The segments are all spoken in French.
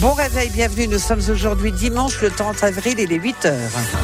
Bon réveil, bienvenue. Nous sommes aujourd'hui dimanche, le 30 avril, il est 8h.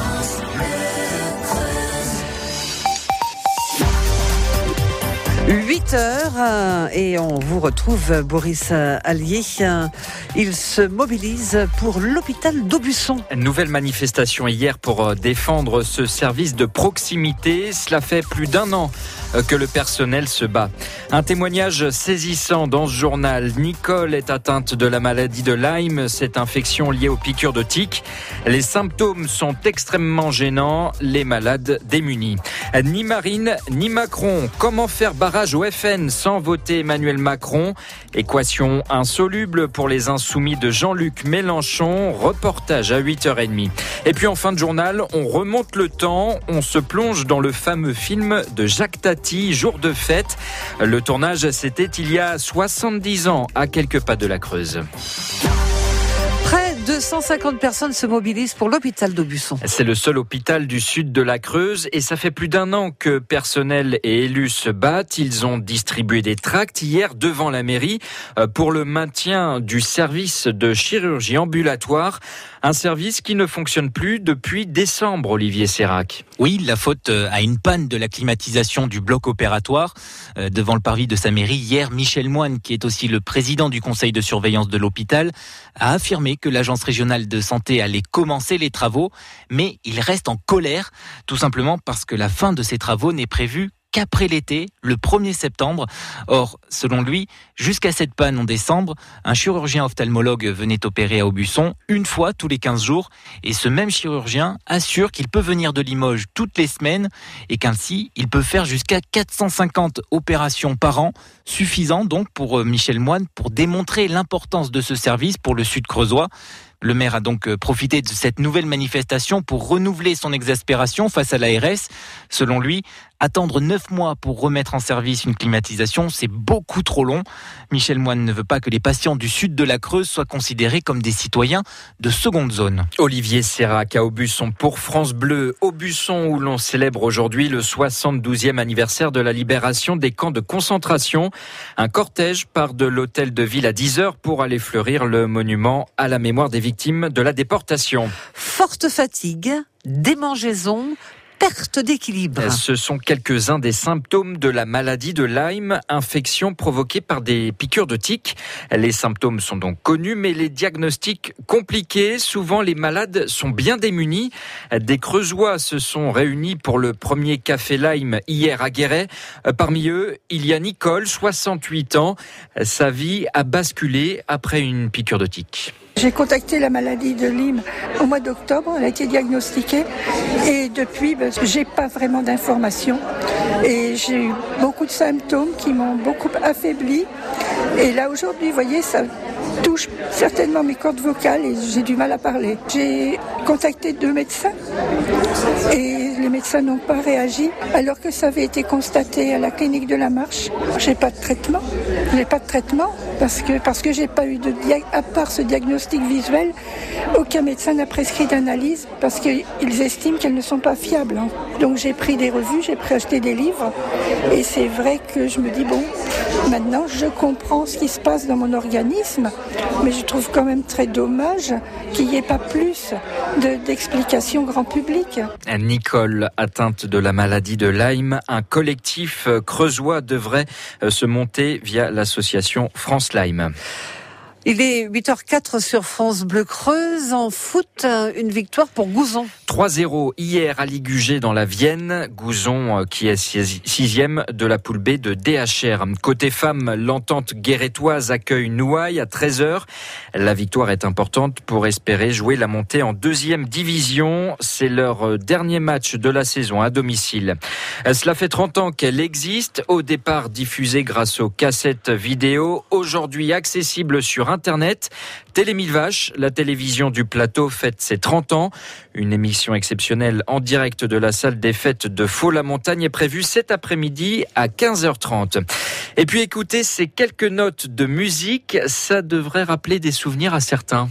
Et on vous retrouve Boris Allier. Il se mobilise pour l'hôpital d'Aubusson. Nouvelle manifestation hier pour défendre ce service de proximité. Cela fait plus d'un an que le personnel se bat. Un témoignage saisissant dans ce journal. Nicole est atteinte de la maladie de Lyme, cette infection liée aux piqûres de tiques. Les symptômes sont extrêmement gênants, les malades démunis. Ni Marine, ni Macron. Comment faire barrage au FN sans voter Emmanuel Macron? Équation insoluble pour les insoumis de Jean-Luc Mélenchon. Reportage à 8h30. Et puis en fin de journal, on remonte le temps. On se plonge dans le fameux film de Jacques Tati, Jour de fête. Le tournage, c'était il y a 70 ans, à quelques pas de la Creuse. Près de 150 personnes se mobilisent pour l'hôpital d'Aubusson. C'est le seul hôpital du sud de la Creuse et ça fait plus d'un an que personnel et élus se battent. Ils ont distribué des tracts hier devant la mairie pour le maintien du service de chirurgie ambulatoire. Un service qui ne fonctionne plus depuis décembre, Olivier Sérac. Oui, la faute à une panne de la climatisation du bloc opératoire. Devant le parvis de sa mairie, hier, Michel Moine, qui est aussi le président du conseil de surveillance de l'hôpital, a affirmé que l'agence régionale de santé allait commencer les travaux, mais il reste en colère, tout simplement parce que la fin de ces travaux n'est prévue qu'après l'été, le 1er septembre. Or, selon lui, jusqu'à cette panne en décembre, un chirurgien ophtalmologue venait opérer à Aubusson une fois tous les 15 jours. Et ce même chirurgien assure qu'il peut venir de Limoges toutes les semaines et qu'ainsi, il peut faire jusqu'à 450 opérations par an, suffisant donc pour Michel Moine pour démontrer l'importance de ce service pour le sud creusois. Le maire a donc profité de cette nouvelle manifestation pour renouveler son exaspération face à l'ARS. Selon lui, attendre 9 mois pour remettre en service une climatisation, c'est beaucoup trop long. Michel Moine ne veut pas que les patients du sud de la Creuse soient considérés comme des citoyens de seconde zone. Olivier Sérac à Aubusson pour France Bleu. Aubusson où l'on célèbre aujourd'hui le 72e anniversaire de la libération des camps de concentration. Un cortège part de l'hôtel de ville à 10h pour aller fleurir le monument à la mémoire des victimes de la déportation. Forte fatigue, démangeaison, perte d'équilibre. Ce sont quelques-uns des symptômes de la maladie de Lyme, infection provoquée par des piqûres de tiques. Les symptômes sont donc connus, mais les diagnostics compliqués. Souvent, les malades sont bien démunis. Des Creusois se sont réunis pour le premier café Lyme hier à Guéret. Parmi eux, il y a Nicole, 68 ans. Sa vie a basculé après une piqûre de tique. J'ai contacté la maladie de Lyme au mois d'octobre, elle a été diagnostiquée et depuis, j'ai pas vraiment d'informations et j'ai eu beaucoup de symptômes qui m'ont beaucoup affaibli et là aujourd'hui, vous voyez, ça touche certainement mes cordes vocales et j'ai du mal à parler. J'ai contacté 2 médecins et les médecins n'ont pas réagi alors que ça avait été constaté à la clinique de la Marche. J'ai pas de traitement parce que j'ai pas eu à part ce diagnostic visuel, aucun médecin n'a prescrit d'analyse parce qu'ils estiment qu'elles ne sont pas fiables. Donc j'ai pris des revues, j'ai acheté des livres et c'est vrai que je me dis bon, maintenant je comprends ce qui se passe dans mon organisme, mais je trouve quand même très dommage qu'il n'y ait pas plus d'explications grand public. Nicole, atteinte de la maladie de Lyme, un collectif creusois devrait se monter via l'association France Lyme. Il est 8h04 sur France Bleu Creuse. En foot, une victoire pour Gouzon. 3-0 hier à Ligugé dans la Vienne. Gouzon qui est 6e de la poule B de DHR. Côté femmes, l'entente guérétoise accueille Nouaille à 13h. La victoire est importante pour espérer jouer la montée en 2e division. C'est leur dernier match de la saison à domicile. Cela fait 30 ans qu'elle existe. Au départ diffusée grâce aux cassettes vidéo. Aujourd'hui accessible sur Internet. Télé Mille Vaches, la télévision du plateau, fête ses 30 ans. Une émission exceptionnelle en direct de la salle des fêtes de Faux-la-Montagne est prévue cet après-midi à 15h30. Et puis écoutez ces quelques notes de musique, ça devrait rappeler des souvenirs à certains.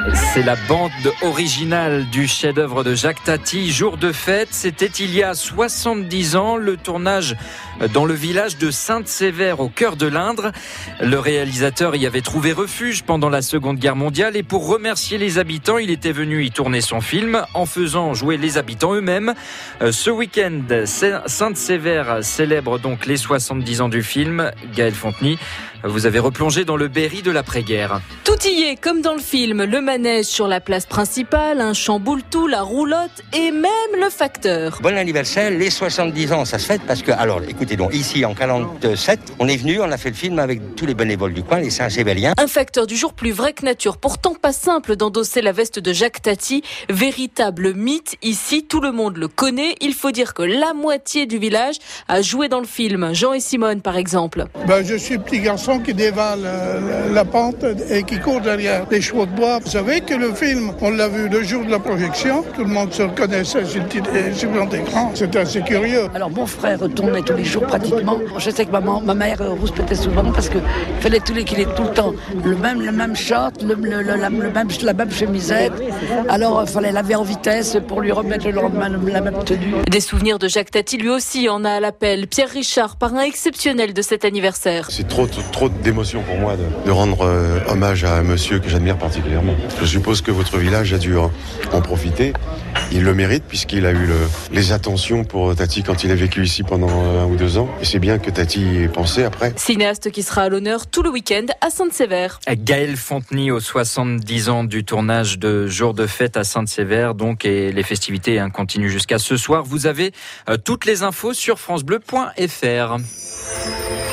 C'est la bande originale du chef-d'œuvre de Jacques Tati, Jour de fête. C'était il y a 70 ans, le tournage dans le village de Sainte-Sévère au cœur de l'Indre. Le réalisateur y avait trouvé refuge pendant la Seconde Guerre mondiale et pour remercier les habitants, il était venu y tourner son film en faisant jouer les habitants eux-mêmes. Ce week-end, Sainte-Sévère célèbre donc les 70 ans du film. Gaël Fontenay, vous avez replongé dans le Berry de l'après-guerre. Tout y est, comme dans le film. Le manège sur la place principale, un chamboule-tout, la roulotte et même le facteur. Bon anniversaire, les 70 ans, ça se fête parce que, alors, écoutez donc, ici en 47, on est venu, on a fait le film avec tous les bénévoles du coin, les Saint-Sévériens. Un facteur du jour plus vrai que nature. Pourtant pas simple d'endosser la veste de Jacques Tati. Véritable mythe. Ici, tout le monde le connaît. Il faut dire que la moitié du village a joué dans le film. Jean et Simone, par exemple. Je suis petit garçon qui dévale la pente et qui court derrière les chevaux de bois. Vous savez que le film, on l'a vu le jour de la projection. Tout le monde se reconnaissait sur le grand écran. C'était assez curieux. Alors mon frère tournait tous les jours pratiquement. Je sais que ma mère rouspétait souvent parce qu'il fallait qu'il ait tout le temps le même short, la même chemisette. Alors il fallait laver en vitesse pour lui remettre le lendemain la même tenue. Des souvenirs de Jacques Tati, lui aussi en a à l'appel. Pierre Richard, parrain exceptionnel de cet anniversaire. C'est trop d'émotion pour moi de rendre hommage à un monsieur que j'admire particulièrement. Je suppose que votre village a dû en profiter. Il le mérite puisqu'il a eu les attentions pour Tati quand il a vécu ici pendant 1 ou 2 ans. Et c'est bien que Tati ait pensé après. Cinéaste qui sera à l'honneur tout le week-end à Sainte-Sévère. Gaël Fontenay aux 70 ans du tournage de Jour de fête à Sainte-Sévère. Donc, et les festivités continuent jusqu'à ce soir. Vous avez toutes les infos sur francebleu.fr.